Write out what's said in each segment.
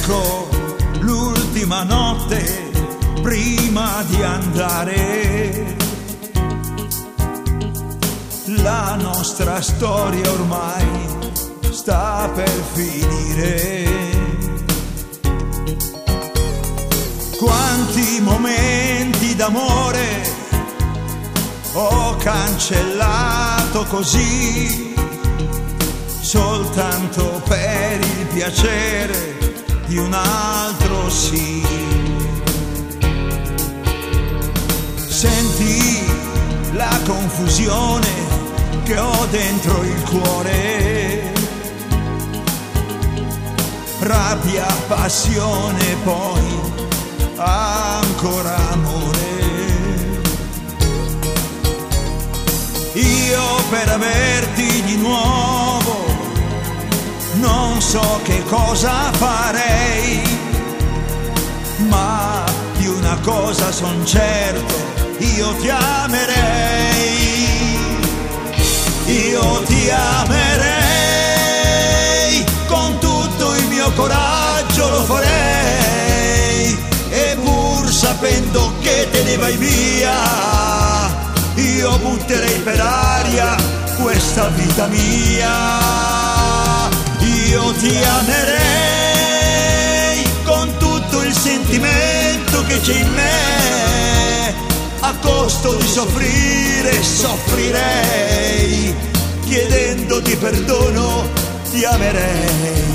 Ecco l'ultima notte prima di andare. La nostra storia ormai sta per finire. Quanti momenti d'amore ho cancellato così, soltanto per il piacere di un altro sì. Senti la confusione che ho dentro il cuore, rabbia, passione, poi ancora amore. Io per averti di nuovo non so che cosa farei, ma di una cosa son certo, io ti amerei. Io ti amerei, con tutto il mio coraggio lo farei, e pur sapendo che te ne vai via, io butterei per aria questa vita mia. Io ti amerei, con tutto il sentimento che c'è in me, a costo di soffrire, soffrirei, chiedendoti perdono, ti amerei.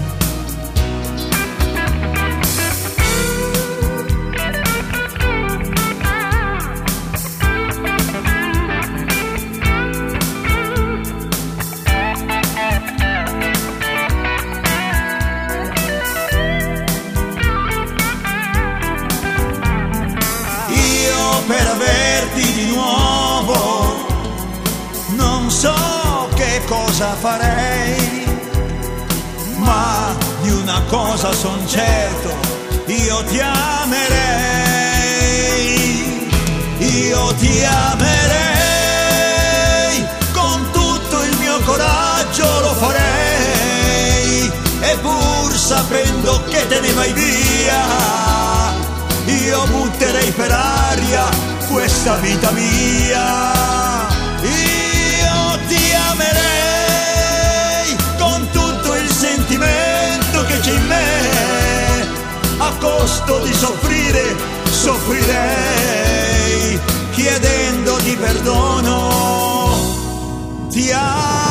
Per averti di nuovo non so che cosa farei, ma di una cosa son certo, io ti amerei. Io ti amerei, con tutto il mio coraggio lo farei, e pur sapendo che te ne vai via, io butterei per aria questa vita mia. Io ti amerei, con tutto il sentimento che c'è in me, a costo di soffrire, soffrirei, chiedendoti perdono, ti amerei.